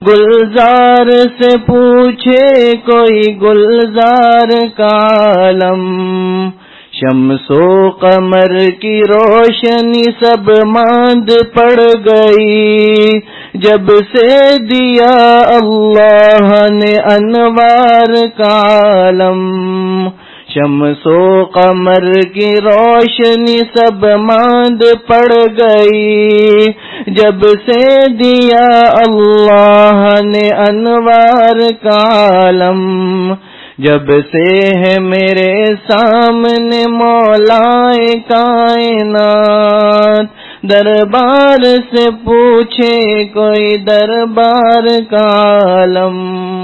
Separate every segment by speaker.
Speaker 1: گلزار سے پوچھے کوئی گلزار کا عالم، شمس و قمر کی روشنی سب ماند پڑ گئی، جب سے دیا اللہ نے انوار کا عالم، شمس و قمر کی روشنی سب ماند پڑ گئی، جب سے دیا اللہ نے انوار کا عالم، جب سے ہے میرے سامنے مولائے کائنات، دربار سے پوچھے کوئی دربار کا عالم،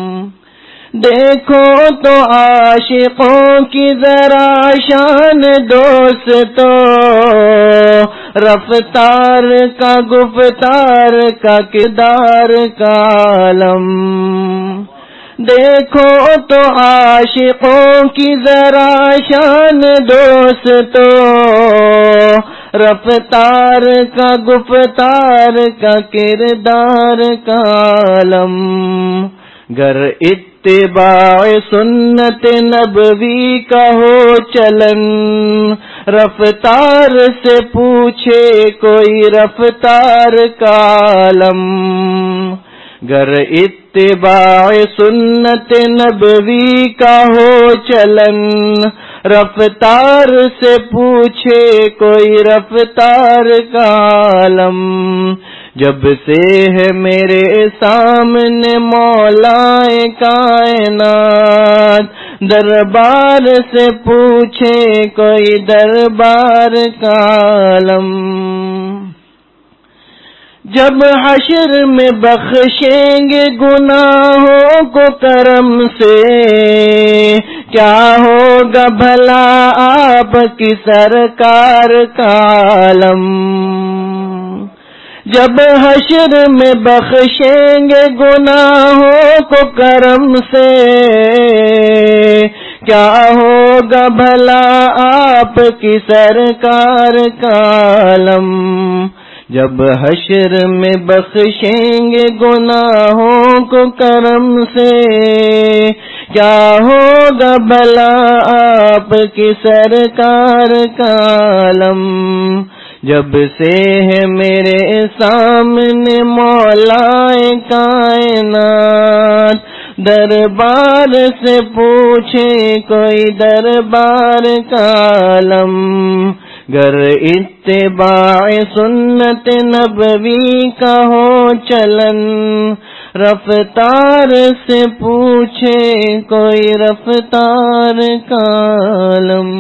Speaker 1: دیکھو تو عاشقوں کی ذرا شان دوستو، رفتار کا گفتار کا کردار کا عالم، دیکھو تو عاشقوں کی ذرا شان دوستو، رفتار کا گفتار کا کردار کا عالم، گر اتباع سنت نبوی کا ہو چلن، رفتار سے پوچھے کوئی رفتار کا عالم، گر اتباع سنت نبوی کا ہو چلن، رفتار سے پوچھے کوئی رفتار کا عالم، جب سے ہے میرے سامنے مولائے کائنات، دربار سے پوچھے کوئی دربار کا عالم، جب حشر میں بخشیں گے گناہوں کو کرم سے، کیا ہوگا بھلا آپ کی سرکار کا عالم، جب حشر میں بخشیں گے گناہوں کو کرم سے، کیا ہوگا بھلا آپ کی سرکار کا عالم، جب حشر میں بخشیں گے گناہوں کو کرم سے، کیا ہوگا بھلا آپ کی سرکار کا عالم، جب سے ہے میرے سامنے مولائے کائنات، دربار سے پوچھے کوئی دربار کا عالم، گر اتباع سنت نبوی کا ہو چلن، رفتار سے پوچھے کوئی رفتار کا عالم۔